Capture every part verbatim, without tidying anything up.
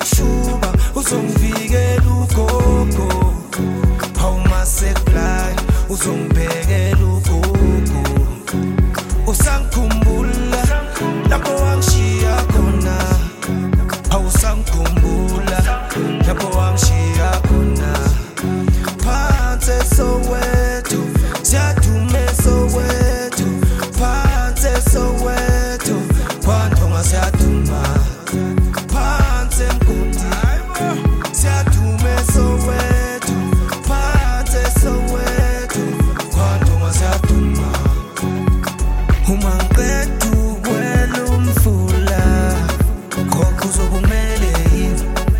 sekushuba uzongivikela ugogo, awuma sekufly uzongibhekela ugogo. Usangikhumbula lapho wangishiya khona, awusangikhumbula lapho wangishiya khona. Phansi Soweto siyadume Soweto, phansi Soweto kwantonga siyaduma. Phansi Mgodi siyadume Soweto, phansi Soweto kwantonga siyaduma. Uma ngiqeda ukwela umfula gogo uzokumele yini?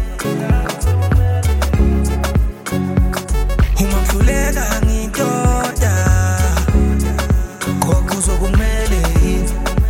Uma ngihluleka ngitoda gogo uzokumele yini?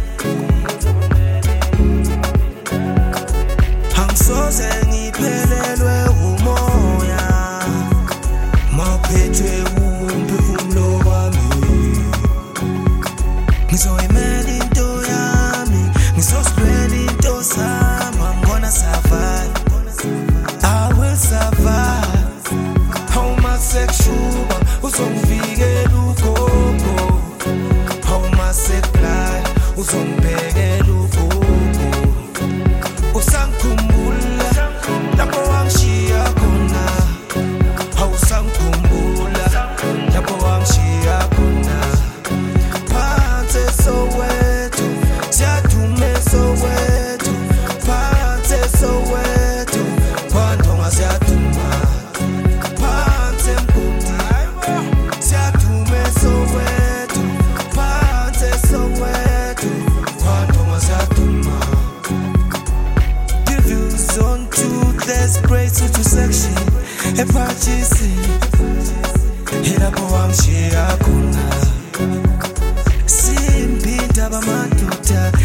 Angisoze ngiphelelwe umoya mawuphethwe umphefumulo wami. Ngizoyimela into yami, ngizosibela into sami. I'm gonna survive, I will survive. Awuma sekushuba uzongivikela ugogo, awuma sekufly uzongibhekela ugogo. Usangikhumbula lapho wangishiya khona, awusangikhumbula lapho wangishiya khona. Phansi Soweto siyadume Soweto, phansi Soweto kwantonga siyaduma. Phansi Mgodi siyadume Soweto, phansi Soweto kwantonga siyaduma. Give you zone two, there's praise to section epurchasing ilapho wangishiya khona. Simphinda bamadoda